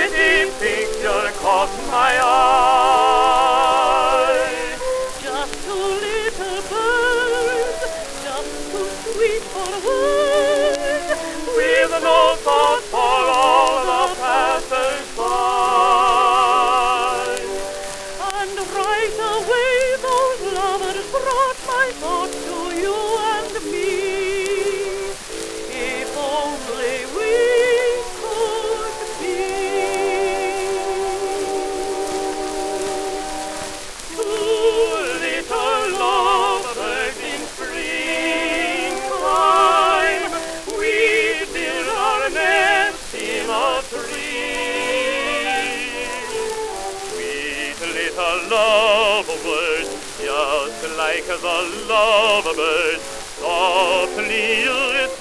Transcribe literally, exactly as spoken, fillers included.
pretty picture caught my eye. Just two little birds, just too sweet for words, With no thought for all the passers-by. and right away those lovers brought my thought to you and me. If only we could be Two little lovebirds in springtime, we build our nest in a tree. Sweet little lovebirds, just like the lovebirds, softly you